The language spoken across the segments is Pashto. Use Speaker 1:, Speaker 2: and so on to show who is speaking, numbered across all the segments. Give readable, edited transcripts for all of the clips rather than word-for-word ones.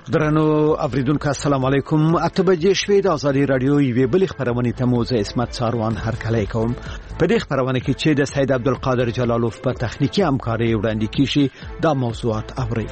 Speaker 1: درنو اوریدونکو السلام علیکم. اتبجې شوې د ازادي رادیو یوې بلې خبرونه ته مو زه اسمت ساروان هرکلی کوم. په دې خبرونه کې چې د سید عبدالقادر جلالوف په تخنیکی همکاري وړاندې کیږي دا موضوعات اوري.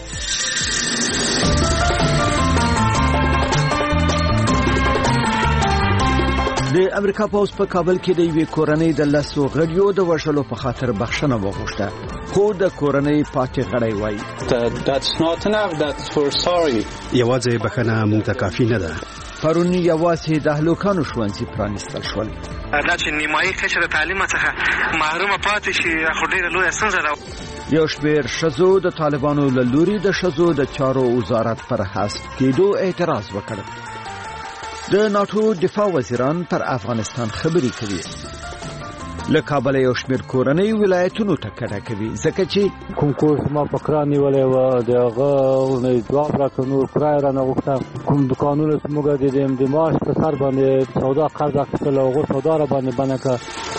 Speaker 1: د امریکا پوز په کابل کې د یوې کورنۍ د لاسو غړیو د وژلو په خاطر بخښنه وغوښته، خو د کورنۍ پاتې غړی وایي
Speaker 2: that's not enough, that's for sorry.
Speaker 3: یوازې بخښنه موږ ته کافي نه ده.
Speaker 1: پرون یوازې د هلکانو ښوونځي پرانیستل شول.
Speaker 4: دا چې نیمایي کچه د تعلیم څخه محرومه پاتې شي خو ډېره لویه ستونزه ده.
Speaker 1: یو شمېر ښځو د طالبانو له لوري د ښځو د چارو وزارت پر حذف کېدو اعتراض وکړ. د ناتو دفاع وزیران پر افغانستان خبرې کوي. له کابل یو شمېر کورنۍ ولایتونو ته کډه کوي ځکه چې
Speaker 5: کوم کور ما په کران نیولې و دغه نه جواب راکړو کرای را نه وخته کوم دکانونه موږ د معاش په سر باندې سودا قرض اخیستل او غو سودا را باندې بنکه.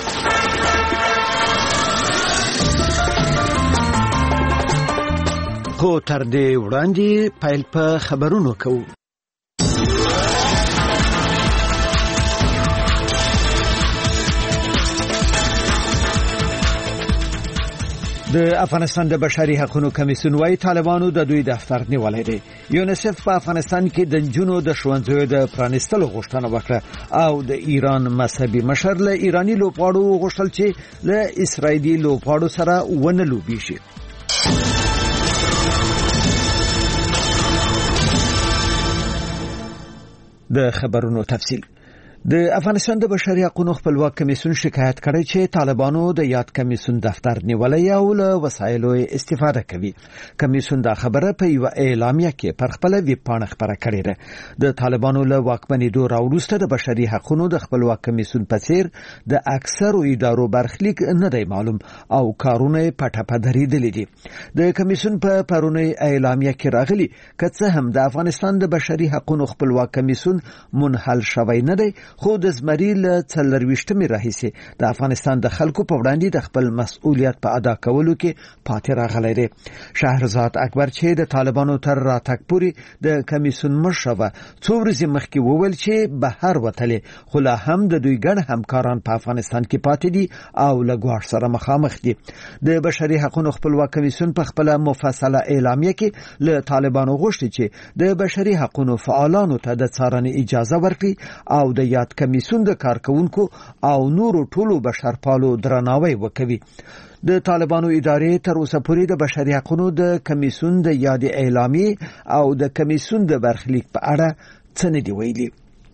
Speaker 1: خو تر دې وړاندې پیل په خبرونو کوو. د افغانستان د بشري حقوقو کمیسیون وايي طالبانو د دوی دفتر نیولای دی. یونیسف په افغانستان کې د جنونو د ښوونځیو د پرانیستلو غوښتنه وکړه او د ایران مذهبي مشر له ایرانی لوبغاړو غوښتل چې له اسرایلی لوبغاړو سره ونه لوبي شي. د خبرونو تفصیل. د افغانستان د بشري حقوقو خپلواک کمیسیون شکایت کړی چې طالبانو د یاد کمیسیون دفتر نیولای او له وسایلو استفاده کوي. کمیسیون دا خبره په یو اعلامیه کې پر خپل ویب پاڼه خبره کړې ده. د طالبانو له واکمنېدو راوروسته د بشري حقوقو د خپلواک کمیسیون په څیر د اکثرو ادارو برخلیک نه دی معلوم او کارونه پټه پدري دي. د کمیسیون په پرونی اعلامیه کې راغلي کڅه هم د افغانستان د بشري حقوقو خپلواک کمیسیون منحل شوی نه دی، خو د زمری له 24مې راهیسې د افغانستان د خلکو په وړاندې د خپل مسؤلیت په ادا کولو کې پاتې راغلی دی. شهرزاد اکبر چې د طالبانو تر راتګ پورې د کمیسیون مشر و څو ورځې مخکې وویل چې بهر وتلې خو لا هم د دوی ګڼ همکاران په افغانستان کې پاتې دي او له ګواښ سره مخامخ دي. د بشري حقوقو خپلواک کمیسیون په خپل مفصله اعلامیه کې له طالبانو غوښتي چې د بشري حقوقو فعالانو ته د څارنې اجازه ورکړي او د یاد کمیسیون د کارکونکو او نورو ټولو بشرپالو درناوی وکوي. د طالبانو ادارې تر اوسه پورې د بشري حقوقو د کمیسیون د یاد اعلامیه او د کمیسیون د برخلیک په اړه څه نه دی ویلي.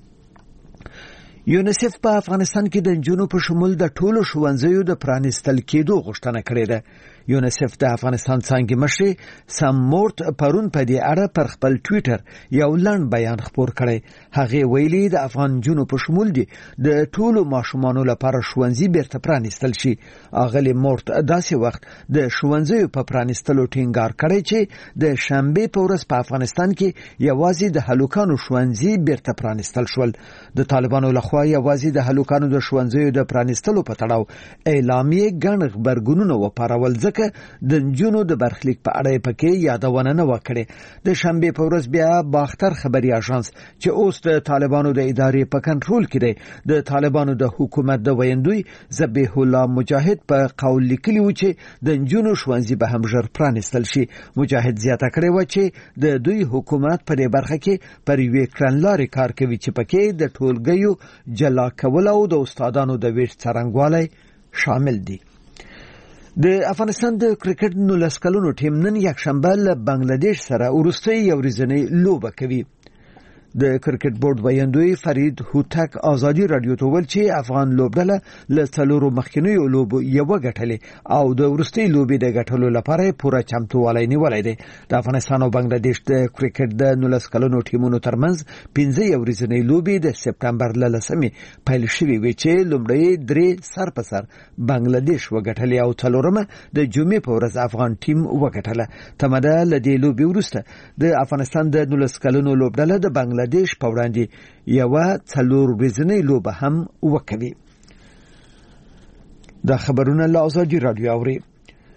Speaker 1: یونیسف په افغانستان کې د جنونو په شمول د ټولو ښوونځیو د پرانیستل کېدو غوښتنه کړې ده. یونیسف د افغانستان څنګه مشر سم مورت پرون په دې اړه پر خپل ټوئیټر یو لنډ بیان خپور کړی. هغه ویلي د افغان جنونو په شمول دي د ټولو ماشومانو لپاره ښوونځي بیرته پرانیستل شي. اغلی مورت داسې وخت د ښوونځیو په پرانیستلو ټینګار کړی چې د شنبه په ورځ په افغانستان کې یوازې د هلکانو ښوونځي بیرته پرانیستل شول. د طالبانو لخوا یوازې د هلکانو د ښوونځیو د پرانیستلو په تړاو اعلامیه ګڼ خبرګونونه وپارول ځکه د جنونو د برخلیک په اړه پکې یادونه نه وکړي. د شنبه په ورځ بیا باختر خبري اژانس چې اوس د طالبانو د ادارې په کنټرول کې دی د طالبانو د حکومت د ویندوی ذبیح الله مجاهد په قول لیکلی و چې د جنونو ښوونځي به هم ژر پرانیستل شي. مجاهد زیاته کړی و چې د دوی حکومت په دې برخه کې پر یوې کړنلارې کار کوي چې پکې د ټولګیو جلا کول او د استادانو د ویش څرنګوالی شامل دي. د افغانستان د کرکټ 19 کلونو ټیم نن یکشنبه له بنگلاديش سره ورستۍ یو ورځنۍ لوبه کوي. د کرکټ بورډ ویاندوی فرید هوتک ازادي رادیو ته ویل چې افغان لوبډله له څلورو مخکینیو لوبو یو غټلې او د ورستۍ لوبې د غټلو لپاره پوره چمتووالی نیولای دی. د افغانستان او بنگلاديش د کرکټ د 19 کلونو ټیمونو ترمنځ 15 ورځنۍ لوبې د سپتمبر ل 10مې پیل شوې وې چې لومړی 3 سر په سر بنگلاديش وغټلې او څلورمه د جمعې په ورځ افغان ټیم وغټله. تمده ل دې لوبې وروسته د افغانستان د 19 کلونو لوبډله د بنگلاديش په وړاندې یو څلور ورځنۍ لوبه هم وکړي. دا خبرونه له ازادي رادیو اوري.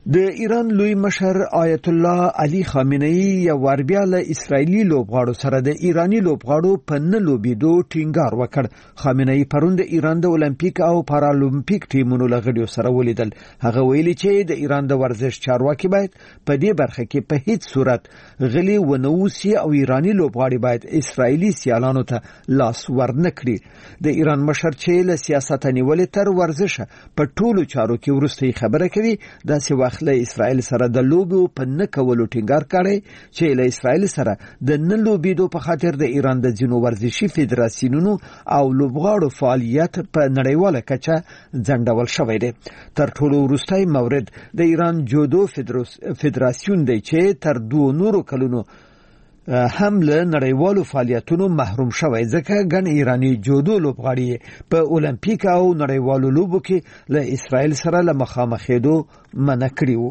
Speaker 1: د ایران لوی مشر آیت الله علي خامنه‌ای یو ور بیا له اسرایلی لوبغاړو سره د ایرانی لوبغاړو په نه لوبېدو ټینګار وکړ. خامنه‌ای پرون د ایران د اولمپیک او پارالمپیک ټیمونو له غړو سره ولیدل. هغه ویلي چې د ایران د ورزش چارواکي باید په دې برخه کې په هیڅ صورت غلي ونوسي او ایرانی لوبغاړي باید اسرایلی سیالانو ته لاس ورنکړي. د ایران مشر چې له سیاست نیولې تر ورزش په ټولو چارو کې ورسته خبره کوي داسې وخت له اسرائیل سره د لوبو په نه کولو ټینګار کړي چې له اسرائیل سره د نه لوبېدو په خاطر د ایران د ځینو ورزشي فدراسیونونو او لوبغاړو فعالیت په نړیواله کچه ځنډول شوی دی. تر ټولو وروستی مورد د ایران جودو فدراسیون دی چې تر 2 نورو کلونو هم له نړیوالو فعالیتونو محروم شوی ځکه ګڼ ایرانی جودو لوبغاړي په اولمپیک او نړیوالو لوبو کې له اسرائیل سره له مخامخېدو منع کړي وو.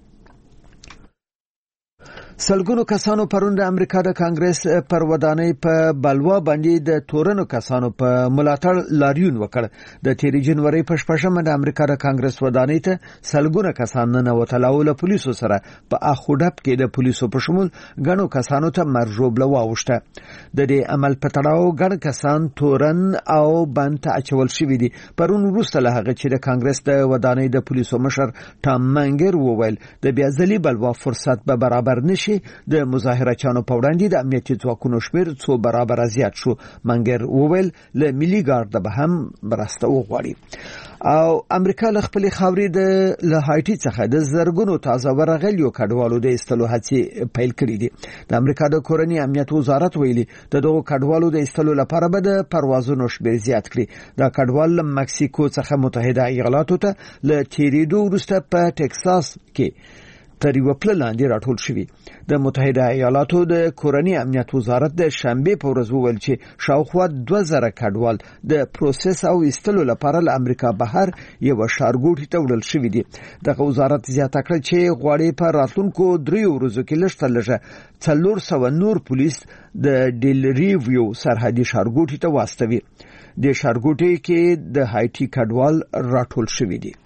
Speaker 1: سلګونو کسانو پرون د امریکا د کانګرس پر ودانۍ په بلوا باندې د تورنو کسانو په ملاتړ لاریون وکړ. د 13 جنوري په 14مه د امریکا د کانګرس ودانۍ ته سلګونو کسان نه وتلاو له پولیسو سره په اخوډپ کې د پولیسو په شمول غنو کسانو ته مرجوبله واوښته. د دې عمل په تړاو غن کسان تورن او بند اچول شوې دي. پرون وروسته له هغه چې د کانګرس د ودانۍ د پولیسو مشر ټام منګر وویل د بیا ځلې بلوا فرصت به برابر نشي. د مظاهرچانو په وړاندې د امنیتي ځواکونو شمیر 2 برابر زیات شو. منګر وویل له ملي ګارد به هم برسته وغواړي. او امریکا له خپل خاورې د هایټي څخه د زرګونو تازه ورغلیو کډوالو د استلو هڅې پیل کړې دي. د امریکا د کورنۍ امنیت وزارت ویلي د دغو کډوالو د استلو لپاره به د پروازونو شمیر زیات کړي. دا کډوال له مکسیکو څخه متحده ایالاتو ته له تیریدو وروسته په ټکساس کې تر یو پل لاندې راټول شوی. د متحده ایالاتو د کورنۍ امنیت وزارت د شنبه په ورځ وویل چې شاوخوا 2000 کډوال د پروسس او استلو لپاره له امریکا بهر یو ښارګوټي ته وړل شوی دي. د وزارت زیاته کړ چې غواړي په راتلونکو 3 ورځو کې لږ 400 نور پولیس د ډیل ریویو سرحدي ښارګوټي ته واستوي. د ښارګوټي کې د هایټي کډوال راټول شوی دي.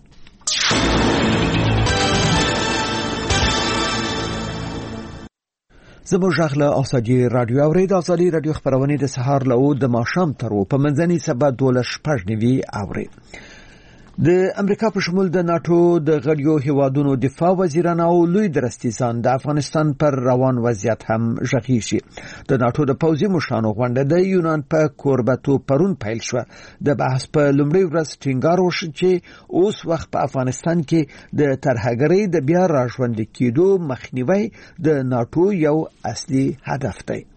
Speaker 1: زموږ ژغله آساجي رادیو اورید. آزادي رادیو خبرونه د سهار له د ماښام تر په منځني سبا 12:15 اوري. د امریکا په شمول د ناتو د غړیو هیوادونو دفاع وزیران او لوی درستیزان د افغانستان پر روان وضعیت هم ژغی شي. د ناتو د پوځي مشرانو غونډه د یونان په کوربتو پرون پیل شو. د بحث په لومړي ورځ ټینګار وشو چې اوس وخت په افغانستان کې د ترهګرۍ د بیا راژوندي کېدو مخنیوي د ناتو یو اصلي هدف دی.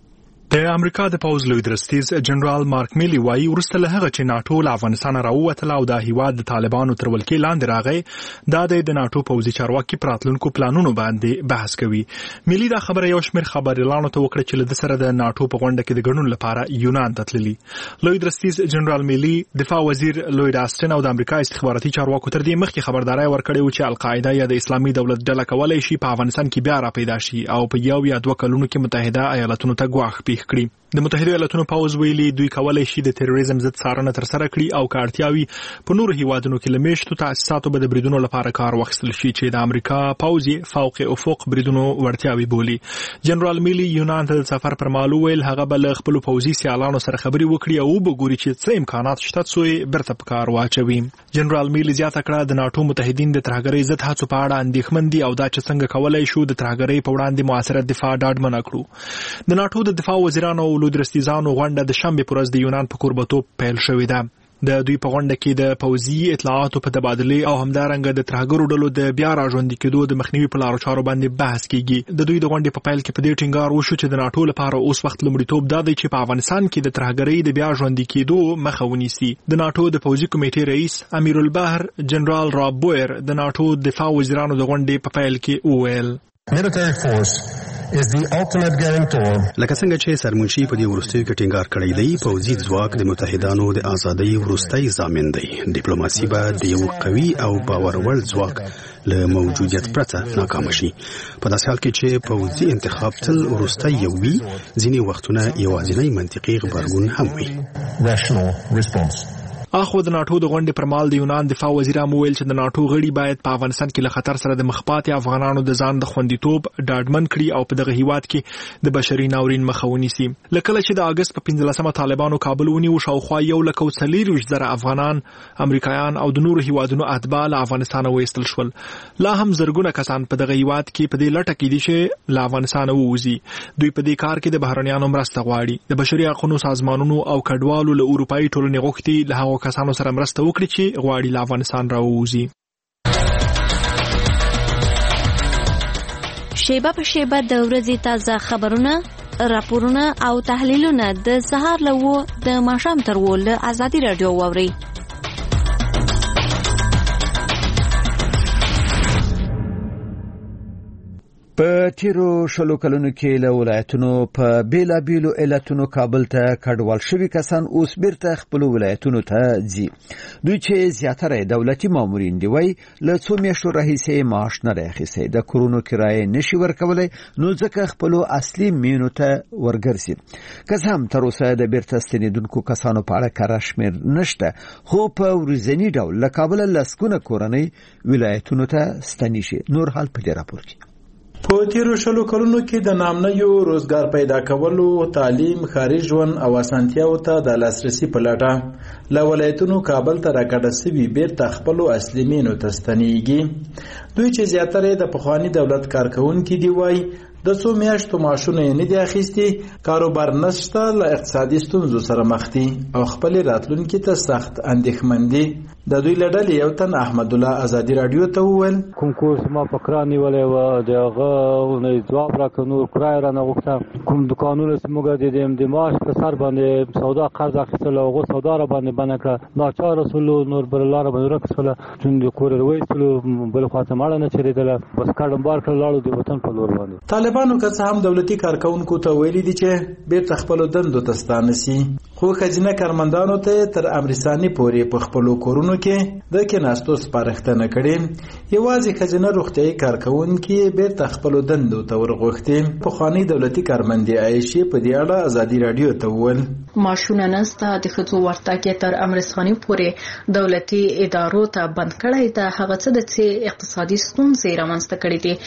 Speaker 6: د امریکا د پوځ لوی درستیز جنرال مارک میلی وایي ورسته له هغه چې ناتو له افغانستان راووتل او د هیواد د طالبانو تر ولکې لاندې راغی دا د ناتو پوځي چارواکي پراتلونکو پلانونو باندې بحث کوي. میلی دا خبره یو شمېر خبريالانو ته وکړه چې له سره د ناتو په غونډه کې د ګډون لپاره یونان ته تللي. لوی درستیز جنرال میلی دفاع وزیر لوید آستن او د امریکا استخباراتي چارواکو تر دې مخکې خبرداري ورکړې و چې القاعده یا د اسلامي دولت ډله کولای شي په افغانستان کې بیا را پیدا شي او په یو یا 2 کلونو کې متحده ایالاتونو ته ګواښ کړي. د متحده ایالاتونو پوځ ویلي دوی کولای شي د تروریزم ضد څارنه تر سره کړي او کارتیاوي په نورو هیوادونو کې لمشتو تاسیساتو به د بریدونو لپاره کار واخیستل شي چې د امریکا پوځ فوق افق بریدونو ورتیاوي بولي. جنرال میلی یونان ته د سفر پر مهال ویل هغه بل خپل پوځي سیالانو سره خبري وکړي او وګوري چې څه امکانات شته څوی برته په کار واچوي. جنرال میلی زیاته کړه د ناتو متحدین د ترهګرۍ ضد هڅو په اړه اندېښمن دي او دا چې څنګه کولای شو د ترهګرۍ په وړاندې موثره دفاع ډاډمنه کړو. د ناتو د دفاع وزیرانو او لوی درستیزانو غونډه د شنبه پر ورځ د یونان په کوربتو پیل شوې ده. د دوی په غونډه کې د پوځي اطلاعاتو په تبادله او همدارنګه د ترهګرو ډلو د بیا راژوندي کېدو د مخنیوي په لارو چارو باندې بحث کیږي. د دوی د غونډې په پیل کې په دې ټینګار وشو چې د ناتو لپاره اوس وخت لومړیتوب دا دی چې په افغانستان کې د ترهګرۍ د بیا ژوندي کېدو مخه ونیسي. د ناتو د پوځي کمیټې رئیس امیر البحر جنرال راب بویر د ناتو دفاع وزیرانو د غونډې په پیل کې وویل
Speaker 3: لکه څنګه چې سرمنشي په دې ورستیو کې ټینګار کړی دی پوځي ځواک د متحدانو د ازادۍ ورستۍ ضامن دی. ډیپلوماسي به د یو قوي او باورول ځواک له موجودیت پرته ناکام شي. په داسې حال کې چې پوځي انتخاب تل ورستۍ یو وي ځینې وختونه یوازینی منطقي غبرګون هم وي.
Speaker 6: اخو د ناتو د غونډې پر مهال د یونان دفاع وزیر هم وویل چې د ناتو غړي باید په افغانستان کې له خطر سره د مخ پاتې افغانانو د ځان د خوندیتوب ډاډمن کړي او په دغه هیواد کې د بشري ناورین مخه ونیسي. لکه چې د اگست په 15مه طالبانو کابل ونیو، شاوخوا 1,40,000 افغانان، امریکایان او د نورو هیوادونو اتباع له افغانستان وایستل شول. لا هم زرګونه کسان په دغه هیواد کې په دې لټه کې دي چې له افغانستان ووځي. دوی په دې کار کې د بهرنیانو مرسته غواړي. د بشري حقوقو سازمانونو او کډوالو له اروپایي ټولنې غوښتي له هغو کسانو سره مرسته وکړي چې غواړي له افغانستان راووځي.
Speaker 7: شیبه په شیبه د ورځې تازه خبرونه، راپورونه او تحلیلونه د سهار له 9 د ماښام تر 10 له ازادي رادیو واورئ.
Speaker 1: په تیرو شلو کلونو کې له ولایتونو په بیلابیلو علتونو کابل ته کډوال شوي کسان اوس بیرته خپل ولایتونو ته ځي. دوی چې زیاتره دولتي مامورین دي وایي له څو میاشتو راهیسې معاش نه راخیسي، د کورونو کرایه نشي ورکولی، نو ځکه خپل اصلي مینو ته ورګرځي. که هم تر اوسه د بیرته ستنیدونکو کسانو په اړه کره شمېر نشته، خو په ورځني ډول له کابل لسګونه کورنۍ ولایتونو ته ستنیږي. نور حال په دې راپور کې.
Speaker 8: په تیرو شلو کلونو کې د نامنیو روزګار پیدا کولو، تعلیم، ښاري ژوند او اسانتیاو ته د لاسرسي په لټه له ولایتونو کابل ته راکډه سوي بیرته خپلو اصلي مینو ته ستنیږي. دوی چې زیاتره د پخواني دولت کارکونکي دي وایي د څو میاشتو معاشونه یې نه دي اخیستي، کاروبار نشته، له اقتصادي ستونزو سره مخ دي او خپل راتلونکي ته سخت اندېښمن دي. د دوی له ډلې یو تن احمد الله ازادي رادیو ته وویل
Speaker 5: کوم کورس ما په کرا نیولې وه، د هغه نه ځواب راکړ، نور کرایه رانه غوښته. کوم دوکانونه چې موږ د معاش په سر باندې سودا قرض اخیستل او هغه سودا را باندې بنده کړه، ناچاره سولو، نور بل لاره باندې ورک سوله، چون د کور وایستلو بل خواته ماړه نه چریدله، بس کډم بار کړ لاړو د وطن په لور باندې.
Speaker 8: طالبانو که څه هم دولتي کارکونکو ته ویلي دي چې بیرته خپلو دندو ته ستانه سي، خو ښځینه کارمندانو ته تر امرساني پورې په خپلو کورونو کې د کېناستو سپارښتنه کړې. یوازې ښځینه روغتیایي کارکونکي بیرته خپلو دندو ته ورغوښتې. پخوانۍ دولتي کارمندې عایشې په دې اړه ازادي رادیو ته وویل
Speaker 9: معاشونه نسته، د ښځو ورتګ تر امرساني پورې دولتي ادارو ته بند کړی ده. هغه څه د چې اقتصادي ستونزې رامنځته کړي دي.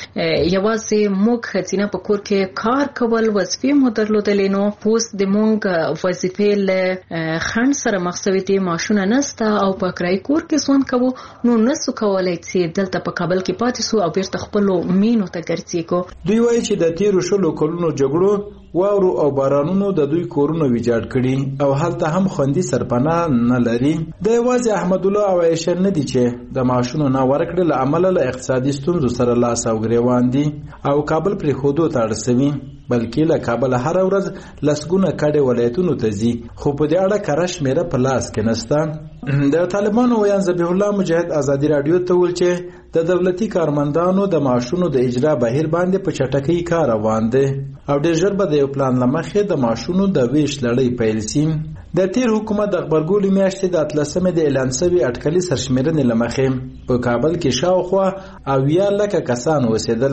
Speaker 9: یوازې موږ ښځینه په کور کې کار کول، وظیفې مو درلودلې، نو اوس د موږ وظیفې له خنډ سره مخ شوي دي. معاشونه نسته او په کرایي کور کې ژوند کوو، نو نسو کولی چې دلته په کابل کې پاتې سو او بیرته خپلو مینو ته ګرځېږو.
Speaker 8: دوی وایي چې د تیرو شلو کلونو جګړو، واورو او بارانونو د دوی کورونه ویجاړ کړي او هلته هم خوندي سرپناه نه لري. د یوازې احمد الله او عایشه نه دي چې د معاشونو نه ورکړې له امله له اقتصادي ستونزو سره لاس او ګریوان دي او کابل پرېښودو ته اړ سوي، بلکې له کابل هر ورځ لسګونه کډې ولایتونو ته ځي، خو په دې اړه کره شمېره په لاس کې نشته. د طالبانو ویان ذبیح الله مجاهد ازادي رادیو ته ویل چې د دولتي کارمندانو د معاشونو د اجرا بهیر باندې په چټکۍ کار روان دی او ډېر ژر به د یو پلان له مخې د معاشونو د ویش لړۍ پیل شي. د تیر حکومت د غبرګولي میاشتې د 13مې د اعلان شوي اټکلي سرشمېرنې له مخې په کابل کې شاوخوا 80 لکه کسان اوسېدل.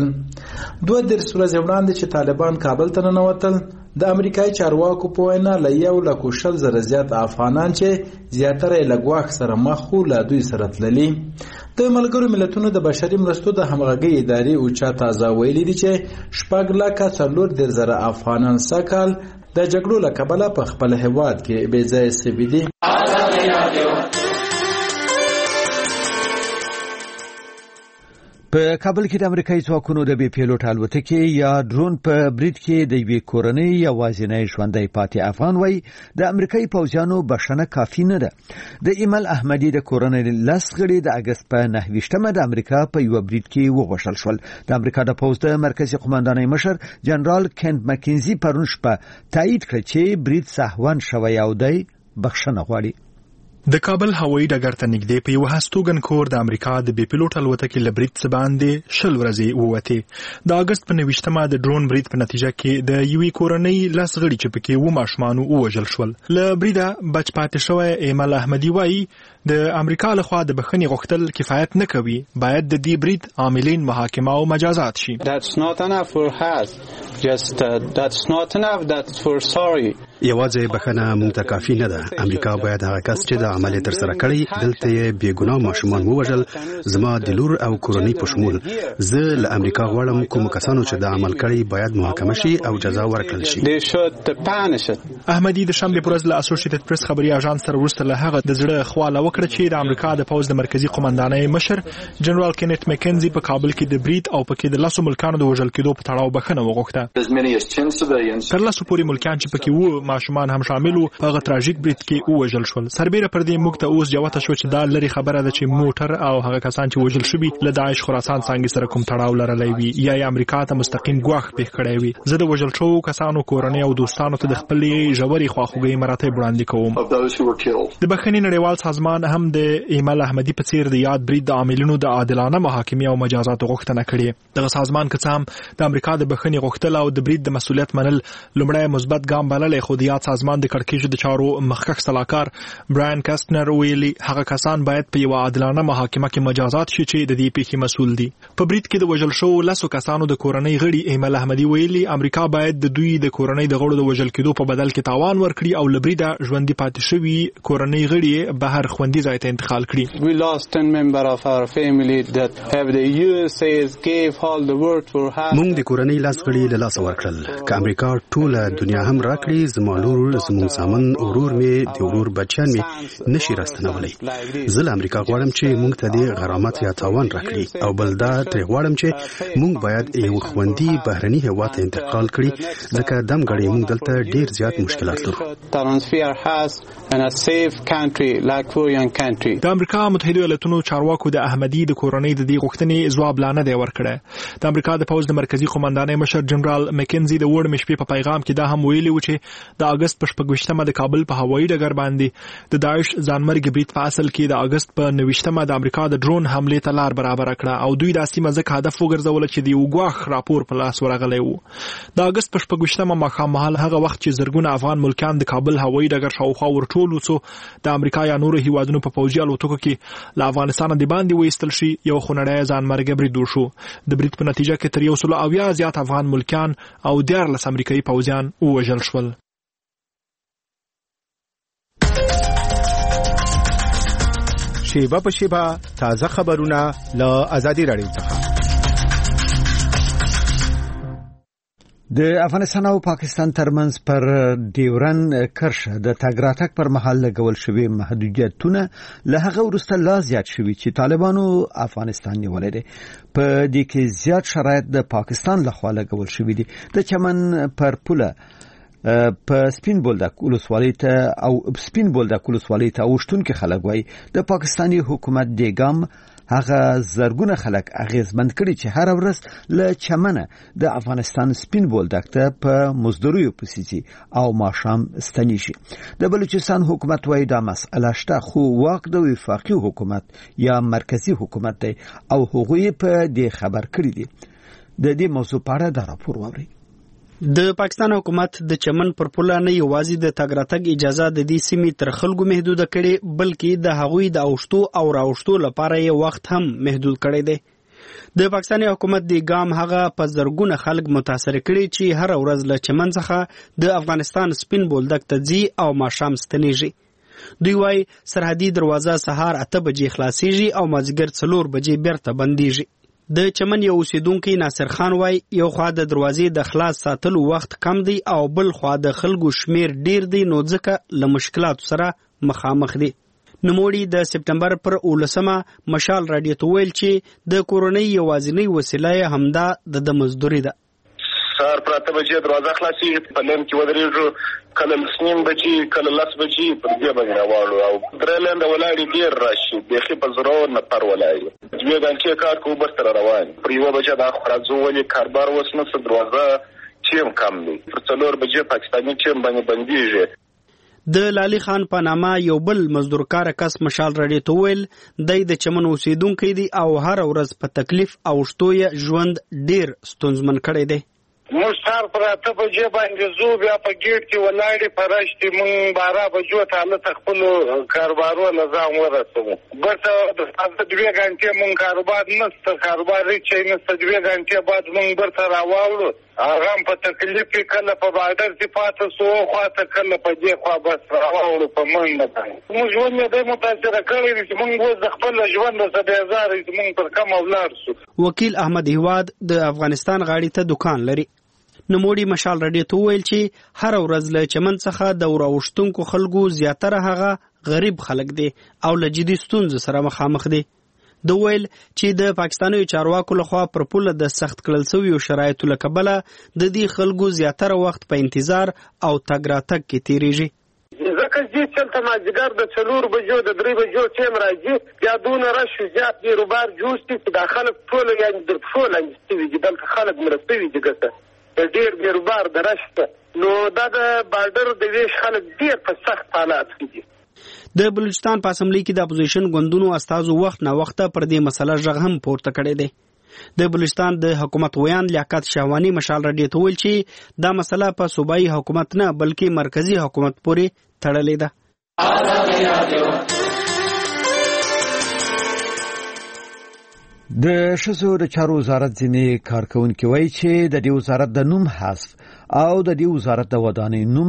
Speaker 8: 2 ورځې وړاندې چې طالبان کابل ته ننوتل، د امریکایي چارواکو په وینا له 1,40,000 زیات افغانان چې زیاتره یې له ګواښ سره مخ وو له دوی سره تللي. د ملګرو ملتونو د بشري مرستو د همغږۍ ادارې اوچا تازه ویلي دي چې 4,40,000 افغانان سږکال د جګړو له کبله په خپل هیواد کې بې ځایه سوي دي.
Speaker 1: په کابل کې د امریکایي ځواکونو د بي پیلوټ الوتکې یا ډرون په برید کې د یوې کورنۍ یوازینی ژوندی پاتې افغان وایي د امریکایي پوځیانو بښنه کافي نه ده. د ایمل احمدي د کورنۍ 10 غړي د اګست په 9 د امریکا په یو برید کې وغوښتل شول. د امریکا د پوځ د مرکزي قومندانۍ مشر جنرال کینت مکینزي پرون شپه تایید کړ چې برید سهون شوی او دی بښنه غواړي.
Speaker 6: د کابل هوایي ډګر ته نږدې په یو هستوګن کور د امریکا د بي پیلوټ الوتکې له برید څخه باندې 10 ورځې ووتې. د اګست په 29 د ډرون برید په نتیجه کې د یوې کورنۍ 10 غړي چې پکې و ماشومان ووژل شول. له بریده بچ پاتې شوی ایمل احمدي وایي د امریکا لخوا د بخښنې غوښتل کفایت نه کوي، باید د دې برید عاملین محاکمه او مجازات شي.
Speaker 2: That's not enough for us. Just that's not enough. That's for sorry.
Speaker 3: یوازې بخنه مونږ ته کافي نه ده. امریکا باید هغه کس چې د عمل تر سره کړی دلته یې بېګناه ماشومان ووژل، زما د لور او کورنۍ په شمول. زه له امریکا غواړم کوم کسانو چې دا عمل کړی باید محاکمه شي او جزا ورکړل شي.
Speaker 6: احمدي د شنبې پر ورځ له اسوسییټډ پریس خبري اژانس سره وروسته له هغه د زړه خواله وکړه چې د امریکا د پوځ د مرکزی قومندانۍ مشر جنرال کینیت مکینزي په کابل کې د برید او پکې د لاسو ملکانو د وژل کېدو په تړاو بخښنه وغوښته. تر لاسو پورې ملکان چې پکې وو ماشومان هم شامل وو په هغه تراژیک برید کې وژل شول. سربېره پر دې موږ ته اوس جوته شو چې دا لري خبره ده چې موټر او هغه کسان چې وژل شوي له داعش خراسان څنګه سره کوم تړاو لرلی وي یا امریکا ته مستقیم ګواښ پېښ کړی وي. زه د وژل شوو کسانو کورنۍ او دوستانو ته د خپلې ژورې خواخوږۍ مراتب وړاندې کوم. د بخښنې نړیوال سازمان هم د ایمل احمدي په څیر د یاد برید د عاملینو د عادلانه محاکمې او مجازاتو غوښتنه کړې. دغه سازمان که څه هم د امریکا د بخښنې غوښتل او د برید د مسؤلیت منل لومړی مثبت ګام بللی، خو د یاد سازمان د کړکېچو د چارو مخکښ سلاکار براین کاستنر ویلي هغه کسان باید په یوه عادلانه محاکمه کې مجازات شي چې د دې پیښې مسؤل دي. په برید کې د وژل شوو لسو کسانو د کورنۍ غړي ایمل احمدي ویلي امریکا باید د دوی د کورنۍ د غړو د وژل کېدو په بدل کې تاوان ورکړي او له بریده ژوندي پاتې شوي کورنۍ غړي بهر خوندي ځای ته انتقال کړي.
Speaker 3: موږ د کورنۍ لاس غړي له لاسه ورکړل. که امریکا ټوله دنیا هم راکړي زما لور زموږ سامن ورور مې د ورور بچیان مې نشي راستنولی. زه له امریکا غواړم چې موږ ته د غرامت یا تاوان راکړي او بل دا ترې غواړم چې موږ باید یو خوندي بهرني هېواد ته انتقال کړي ځکه دم غړي موږ دلته ډیر زیات مشکلات لرو.
Speaker 6: د امریکا متحده ایالاتونو چارواکو د احمدي د کورنۍ د دې غوښتنې ځواب لا نه دی ورکړی. د امریکا د پوځ د مرکزی قومندانۍ مشر جنرال مکینزي د وړمې شپې په پیغام کې دا هم ویلي و چې د اگست په 26مه د کابل په هوایي ډګر باندې د داعش ځانمرګي برید په اصل کې د اگست په 29مه د امریکا د ډرون حمله ته لار برابر کړه او دوی د سیمه ځکه هدف وګرځول چې د یو ګواښ راپور په لاس ورغلی و. د اگست په 26مه ماښام مهال هغه وخت چې زرګونه افغان ملکان د کابل هوایي ډګر شاوخوا ورټول وڅو د امریکا یا نورو هیوادونو په پوځي الوتکو کې له افغانستان د باندې وایستل شي یو خونړی ځانمرګي برید وشو. د برید په نتیجه کې تر 100 زیات افغان ملکان او 14 امریکایي پوځیان ووژل شول.
Speaker 10: شیبه په شیبه تازه خبرونه له آزادي رادیو څخه.
Speaker 1: د افغانستان او پاکستان ترمنځ پر ډیورن کرښه د تګ راتګ پر مهال لګول شوی محدودیتونه له هغه وروسته لا زیات شوي چې طالبانو افغانستان نیولې دي. په دې کې زیات شرایط د پاکستان لخوا لګول شوي دي. د چمن پر پوله په سپین بولدک ولسوالۍ ته اوښتونکي خلک وایي د پاکستاني حکومت د ګام هغه زرګونه خلک اغیزمند کړي چې هر ورځ له چمنه د افغانستان سپین بولدک ته په مزدوریو پسیږي او ماښام ستنی شي. د بلوچستان حکومت وایي دا مسئله شته خو واک د وفاقي حکومت یا مرکزی حکومت دی او هغوی په دې خبر کړی دي. د دې موضوع په اړه دا راپور واورئ.
Speaker 11: د پاکستان حکومت د چمن پر پوله نه یوازې د تګ راتګ اجازه د دې سیمې تر خلکو محدوده کړي بلکې د هغوی د اوښتو او راوښتو لپاره یې وخت هم محدود کړی دی. د پاکستاني حکومت د ګام هغه په زرګونه خلک متاثر کړي چې هر ورځ له چمن څخه د افغانستان سپین بولدک ته ځي او ماښام ستنیږي. دوی وايي سرحدي دروازه سهار 8 بجې خلاصيږي او مازیګر 4 بجې بیرته بنديږي. د چمن یو اوسیدونکو ناصر خان وای یو خوا د دروازې د خلاص ساتلو وخت کم دی او بل خوا د خلکو شمیر ډیر دی نو ځکه له مشکلاتو سره مخامخ دي. نوموړي د سپټمبر پر 19مه مشال رادیو ته ویل چې د کورونی یوازینی وسیله همدا د مزدوري ده.
Speaker 12: سهار پر 8 بجې دروازه خلاصي په لم کې ودرېږو کله لسنیم بچي کله لس بچي پر دې باندې راوړو او درلند ولاړې ډیر راشي بيخي په زرو نه پر ولاړې دوی غنټه کار کو بس تر روان پر یو بچا د خرازو ولې کاربار وسنه دروازه چیم کم دي پر 4 بجې پاکستاني چیم باندې بنديږي.
Speaker 11: د لالي خان په نامه یو بل مزدورکار کس مشال رادیو ته ویل د چمن اوسیدونکو دي او هر ورځ په تکلیف او شتوې ژوند ډیر ستونزمن کړی دی.
Speaker 13: مستار پر 8 بجې باندې زو بیا په ګیټ کې ولاړې پرشتي مونږ 12 بجو ته له خپل کاروبارو نظام ورسو برته د 2 غنټې مونږ کاروبار نشته کاروبار چې نشته 2 غنټې بعد مونږ برته راوړو هغه په تکلیف کې کله په بارډر کې پاتې سو خواته کله په دې خوا بس راوړو په منډه باندې موږ ژوند یې د متاثر کړی چې موږ اوس د خپل ژوند د سبهزار چې موږ پر کوم ولار سو.
Speaker 11: وکیل احمد هیواد د افغانستان غاړي ته دکان لري. نوموړي مشال رادیو ته ویل چې هر ورځ له چمن څخه د راوښتونکو خلکو زیاتره هغه غریب خلک دي او له جدي ستونزو سره مخامخ دي. د ویل چې د پاکستاني چارواکو لخوا پر پوله د سخت کړل شویو شرایطو له کبله د دې خلکو زیاتره وخت په انتظار او تګ راتګ کې تیریږي.
Speaker 13: ځکه چې چلته مازدیګر د 4 بجو د 3 بجو ټیم راځي بیا دونه رش زیات دی روبار جوړ شي چې د خلک ټول یعنی د ټول انځتوي چې دلته خلک مرستوي دي ګټه ډېر روبار درشته نو دا د بارډر د ویش خلک ډېر په سخت حالات کې دي.
Speaker 11: د بلوچستان په اسمبلی کې د اپوزیشن ګوندونو استازو وخت نه وخت پر دې مسله ژغ هم پورته کړی دی. د بلوچستان د حکومت ویان لیاقت شاوانی مشال رادیو ته ویل چې دا مسله په صوبایي حکومت نه بلکې مرکزی حکومت پورې تړلې ده.
Speaker 1: د ښځو د چارو وزارت ځینې کارکونکي وایي چې د دې وزارت د نوم حذف او د دې وزارت د ودانۍ نوم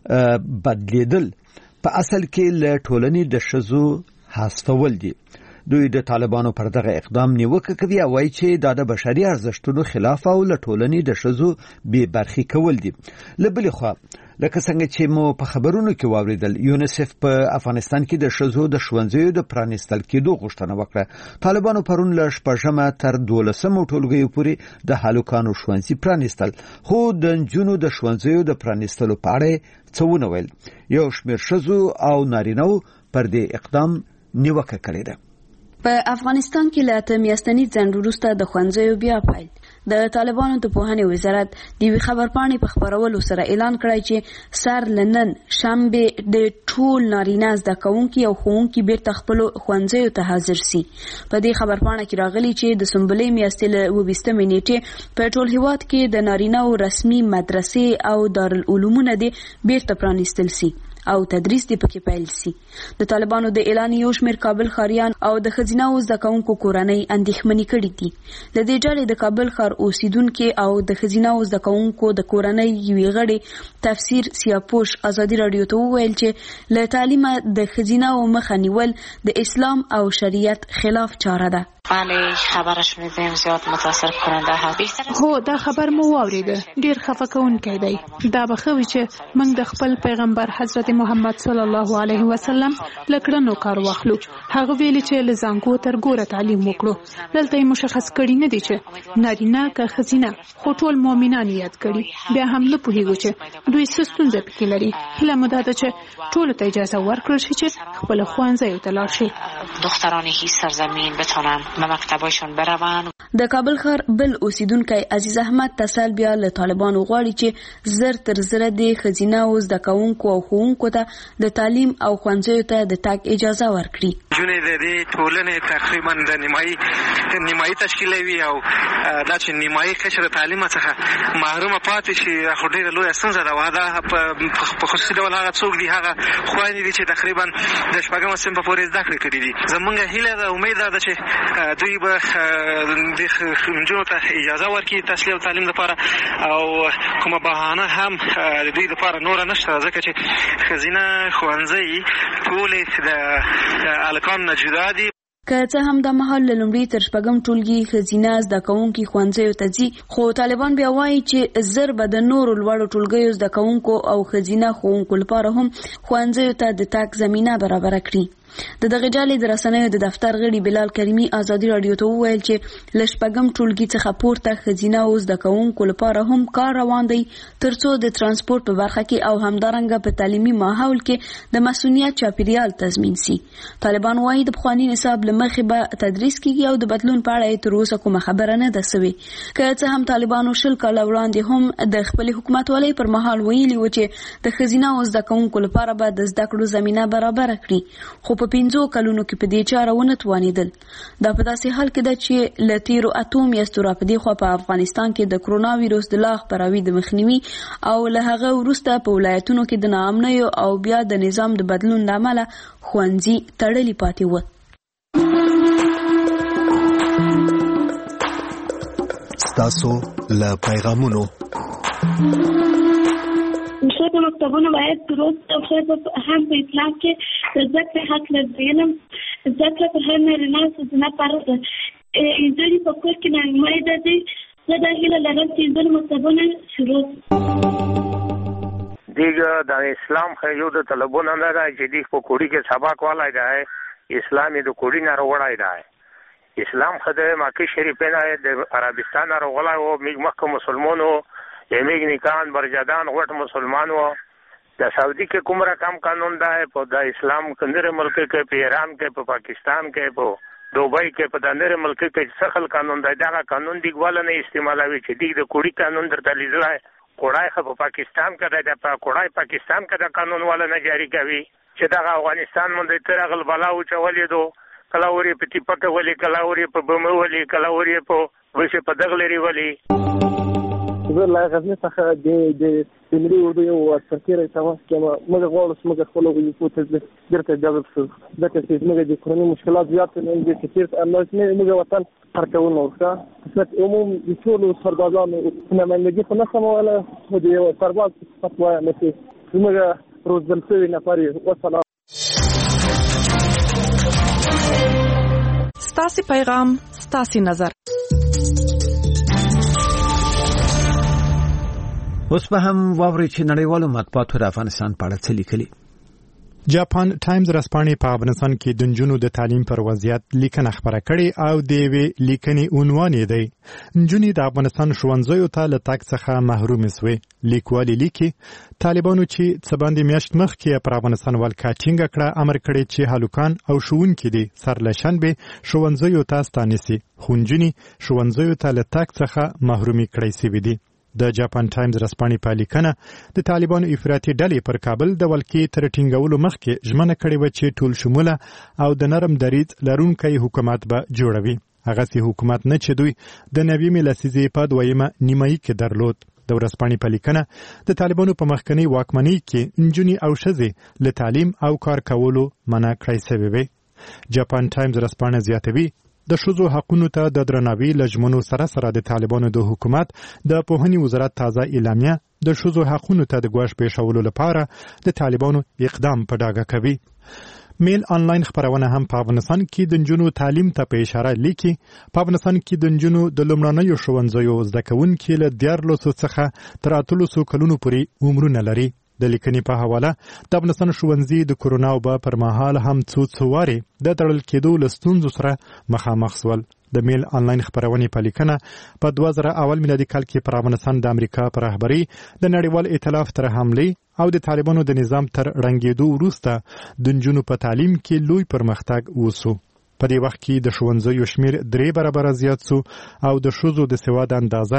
Speaker 1: بدلیدل په اصل کې له ټولنې د ښځو حذفول دي. دوی د طالبانو پر دغه اقدام نیوکه کوي او وایي چې دا د بشري ارزښتونو خلاف او له ټولنې د ښځو بې برخې کول دي. له بلې خوا لکه څنګه چې مو په خبرونو کې واوریدل یونیسف په افغانستان کې د ښځو د ښوونځیو د پرانیستل کېدو غوښتنه وکړه. طالبانو پرون له 6مه تر 12مه ټولګیو پورې د هلکانو ښوونځي پرانیستل خو د نجونو د ښوونځیو د پرانیستلو په اړه څه ونه ویل. یو شمېر ښځو او نارینه‌و پر دې اقدام نیوکه کړې ده.
Speaker 14: په افغانستان کې له 8 میاشتني ځنډ وروسته د ښوونځیو بیا پیل د طالبانو د پوهنې وزارت د خبرپاڼې په خبرولو سره اعلان کړی چې سر لنن شنبه د ټول نارینه زده کوونکي او ښوونکي بیرته خپل ښوونځیو ته حاضر سي. په دې خبرپاڼه کې راغلي چې د سنبلې میاشتې له 20 نیټې په ټول هیواد کې د نارینه او رسمي مدرسې او دارالعلومونه دي بیرته پرانیستل سي او تدریس دی پکې پیل سي. د طالبانو د اعلان یو شمېر کابل ښاریان او د ښځینه او زده کوونکو کورنۍ اندېښمنې کړي دي. د دې ډلې د کابل ښار اوسیدونکو او د ښځینه او زده کوونکو د کورنۍ یوې غړي تفسیر سیاپوش ازادي رادیو ته وویل چې له تعلیمه د ښځینه او مخه نیول د اسلام او شریعت خلاف چاره ده.
Speaker 15: بله خبرش می‌دیم زیاد متاثر کننده هست.
Speaker 16: هو دا خبر مو واوریده ډیر خفه کوونکی دی. دا بخوي چې موږ د خپل پیغمبر حضرت محمد صلی الله علیه وسلم لکړنو کار واخلو. هغه ویلي چې لزانګو تر ګوره تعلیم وکړو. دلته مشخص کړي نه دي چې نارینه که ښځینه خو ټول مؤمنان یاد کړي. بیا هم نه پوهیږو چې دوی څه ستونزه پکې لري. هله مو دا ده چې ټول ته اجازه ورکړل شي چې خپل ښوونځیو ته لاړ شي.
Speaker 15: دختران هیڅ سرزمین بتونن به مکتبشون بروان.
Speaker 14: د کابل ښار بل اوسیدونکی عزیز احمد تسل بیا له طالبانو غواړي چې زر تر زر د ښځینه او زده کوونکو او ښوونکو ته د تعلیم او ښوونځیو ته د تګ اجازه ورکړي.
Speaker 4: جونې د دې ټولنې تقریبا د نیمایي تشکیلوي او دا چې نیمایي کچه د تعلیم څخه محرومه پاتې شي خو ډېره لویه ستونزه ده. دا په خصوصي ډول هغه څوک دي هغه خویندې دي چې تقریبا د 8مه صنف پورې زده کړې کړي دي. زموږ هیله ده امید ده چې دوی به د نجونو ته اجازه ورکړي تحصیل او تعلیم لپاره او کومه بهانه هم د دوی لپاره نوره نشته ځکه چې ښځینه ښوونځي ټولې د هلکانو نه جدا دي.
Speaker 14: که څه هم د مهال له لومړي تر 8م ټولګي ښځینه زده کوونکي ښوونځیو ته ځي خو طالبان بیا وایي چې زر به د نورو لوړو ټولګیو زده کوونکو او ښځینه ښوونکو لپاره هم ښوونځیو ته د تګ زمینه برابره کړي. د دغه ډلې د رسنیو د دفتر غړي بلال کریمي ازادي رادیو ته وویل چې له 8م ټولګي څخه پورته ښځینه او زده کوونکو لپاره هم کار روان دی ترڅو د ترانسپورت په برخه کې او همدارنګه په تعلیمي ماحول کې د مسؤلیت چاپیریال تضمین شي. طالبان وایي د پخواني نصاب له مخې به تدریس کیږي او د بدلون په اړه تر اوسه کومه خبره نه ده سوې. که څه هم طالبانو 20 کاله وړاندې هم د خپل حکومتولۍ پر مهال ویلي و چې د ښځینه او زده کوونکو لپاره به د زده کړو زمینه برابره کړي خو په 15 کلونو کې په دې چاره ونه توانیدل. دا په داسې حال کې ده چې له تیرو 8 میاشتو راپدې خوا په افغانستان کې د کرونا ویروس د لا خپراوي د مخنیوي او له هغه وروسته په ولایتونو کې د ناامنیو او بیا د نظام د بدلون له امله ښوونځي تړلي پاتې وو.
Speaker 17: ستاسو له پیغامونو ښځو مکتبونه باید دروست او ښځو هم په اسلام کې د زده کړې حق لري. د علم زده کړه پر هر نارینه او ښځینه فرض ده. نجونې په کور کې نامیده دي. زه دا هیله لرم چې نجونې مکتبونه شروع
Speaker 18: دیگه د اسلام خیو د طلبونه نه ده چې دی په کوړی کې سبق والای دی. اسلامي د کوړی نه وروړای دی. اسلام خدای مکه شریفه نه د عربستان نه وروړای او مکه مسلمانو یمیګ نکان برجدان غټ مسلمانو د سعودي کې کوم رقم قانون دی په د اسلام کندره ملک کې په ایران کې په پاکستان کې په دوبۍ کې په دندره ملک کې سخل قانون دی. دا قانون دیګواله نه استعمالوي چې دیګ د کوړی قانون درته لیدلای کوړای خو په پاکستان کې د کوړای پاکستان کې د قانون والا نه جاری کوي چې د افغانستان باندې ترغل بلاو چولې دو کلاوري په ټیپکه ولي کلاوري په بمو ولي کلاوري په وشه په دغلري ولي.
Speaker 19: زه لا غزني څخه د ملي اردو یو سرکیره تماس کوم. موږ غواړو چې موږ خپل وګړي په تدبیر درته جواب شو. ځکه چې موږ د کورنۍ مشکلات زیات نه دي چې موږ وطن هرکونه ورته خدمت عموم د ټول سربازانو نمائندګي خو نه سموله خو د یو سرباز فتوا نه کوي. موږ روزل شوي نفر وسلام.
Speaker 20: ستاسو پیغام ستاسو نظر.
Speaker 1: اوس به هم واوري چې نړیوالو مطبوعاتو د افغانستان په اړه څه لیکلي.
Speaker 6: جاپان ټایمز رسپانې په افغانستان کې د نجونو د تعلیم پر وضعیت لیکنه خبره کړې او د یوې لیکنې عنوان یې دی نجونې د افغانستان ښوونځیو ته له تګ څخه محرومې سوې. لیکوالې لیکي طالبانو چې څه باندې میاشت مخکې پر افغانستان ولکه ټینګه کړه امر کړی چې هلوکان او ښوونکي دي سر له شنبې ښوونځیو ته ستانسي خو نجونې ښوونځیو ته له تګ څخه محرومې کړی سوي دي. د جاپان ټایمز رسپانې په لیکنه د طالبانو افراطي ډلې پر کابل د ولکې تر ټینګولو مخکې ژمنه کړې وه چې ټول شموله او د نرم دریځ لرونکی حکومت به جوړوي. هغسې حکومت نه چې دوی د 90 لسیزې په دویمه نیمایي کې درلود. د ورځپاڼې په لیکنه د طالبانو په مخکنۍ واکمنۍ کې نجونې او ښځې له تعلیم او کار کولو منع کړای سوې وې. جاپان ټایمز رسپانه زیاتوي د ښځو حقونو ته د درناوي لجمنو سره سره د طالبانو د حکومت د پوهنې وزارت تازه اعلامیه د ښځو حقونو ته د ګواښ پیښولو لپاره د طالبانو اقدام په ډاګه کوي. میل آنلاین خبرونه هم په افغانستان کې د نجونو تعلیم ته په اشاره لیکي په افغانستان کې د نجونو د لومړنیو ښوونځیو زده کوونکي له 14 څخه تر 18 کلونو پورې عمرونه لري. د لیکنې په حواله د افغانستان ښوونځي د کورونا وبا پر مهال هم څو وارې د تړل کېدو له ستونزو سره مخامخ شول. د میل آنلاین خبرونې په لیکنه په 2001 میلادي کال کې پر افغانستان د امریکا پر رهبرۍ د نړیوال ائتلاف تر حملې او د طالبانو د نظام تر ړنګېدو وروسته د نجونو په تعلیم کې لوی پرمختګ وسو. په دې وخت کې د ښوونځیو شمیر 3 برابره زیات سو او د ښځو د سواد اندازه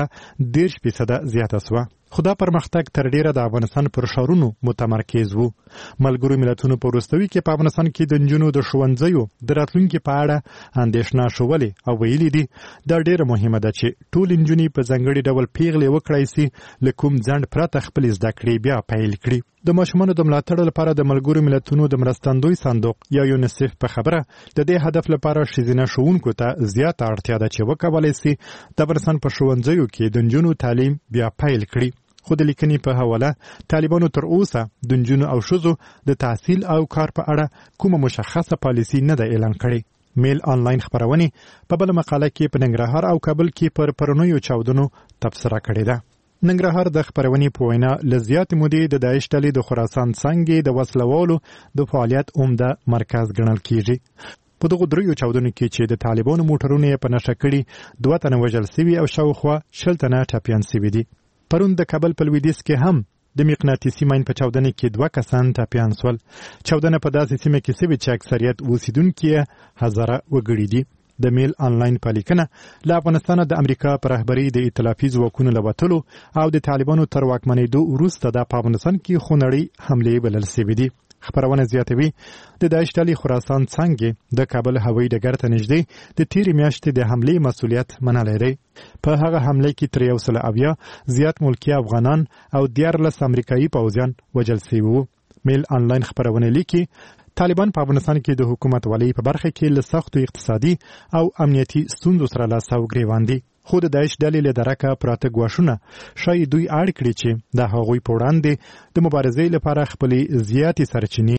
Speaker 6: 10% زیاته سوه. خو دا پرمختګ تر ډیره د افغانستان پر ښارونو متمرکز وو. ملګرو ملتونو په وروستوي کې په افغانستان کې د نجونو د ښوونځیو د راتلونکي په اړه اندېښنه شولې او ویلي دي دا ډیره مهمه ده چې ټول نجونې په ځانګړي ډول پیغلې وکړای شي له کوم ځنډ پرته خپل زده کړې بیا پیل کړي. د ماشومانو د ملاتړ لپاره د ملګرو ملتونو د مرستندوی صندوق یا یونیسف په خبره د دې هدف لپاره ښځینه ښوونکو ته زیاته اړتیا ده چې وکولای شي د افغانستان په ښوونځیو کې د نجونو تعلیم بیا پیل کړي. خو د لیکنې په حواله طالبانو تر اوسه د نجونو او ښځو د تحصیل او کار په اړه کومه مشخصه پالیسي نه ده اعلان کړې. میل آنلاین خبرونه په بل مقاله کې په ننګرهار او کابل کې پر پرونیو چاودنو تبصره کړې ده. ننګرهار د خبرونې په وینا لزیات مودې د داعش ډلې د خراسان څنګه د وسلوالو د فعالیت عمده مرکز ګڼل کیږي. په دغه دریو چاودنو کې چې د طالبانو موټرونه په نشه کړي 2 تنه وژل شوي او شاوخوا 60 تنه ټپیان شوي دي. پرون د کابل په لویدیځ کې هم د مقناطیسي ماین په چاودنه کې 2 کسان ټپیان شول. چاودنه په داسې سیمه کې شوې چې اکثریت اوسیدونکي هزاره وګړي دي. د میل آنلاین په لیکنه له افغانستان د امریکا پر رهبرۍ د ائتلافي ځواکونو له وتلو او د طالبانو تر واکمنېدو وروسته د افغانستان کې خونړۍ حملې بلل شوې دي. خبرونه زیاتوي د داعش ډلې خراسان څنګه د کابل هوایي ډګر ته نږدې د تیرې میاشتې د حملې مسؤلیت منلی دی. په هغه حمله کې تر 170 زیات ملکي افغانان او 14 امریکایي پوځیان وژل شوي وو. میل آنلاین خبرونه لیکي طالبان په افغانستان کې د حکومت والي په برخه کې له سختو اقتصادي او امنیتي ستونزو سره لاس او ګریوان دي. خو د داعش ډلې له درکه پراته ګواښونه شاید دوی اړ کړي چې د هغوی په وړاندې د مبارزې لپاره خپلې زیاتې سرچینې